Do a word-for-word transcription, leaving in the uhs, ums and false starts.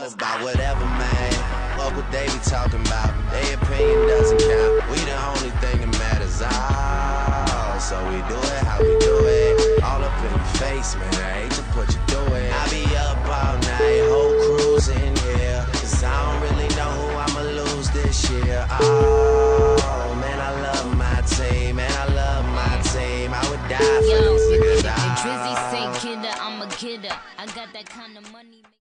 about whatever, man. Fuck what they be talking about. Their opinion doesn't count. We the only thing that matters. Oh, so we do it how we do it. All up in your face, man. I hate to put you through it. I be up all night, whole crew's in here. Cause I don't really know who I'ma lose this year. Oh, man, I love my team. Man, I love my team. I would die for Yo, these niggas. and Drizzy say, kidder, I'm a kidder. I got that kind of money.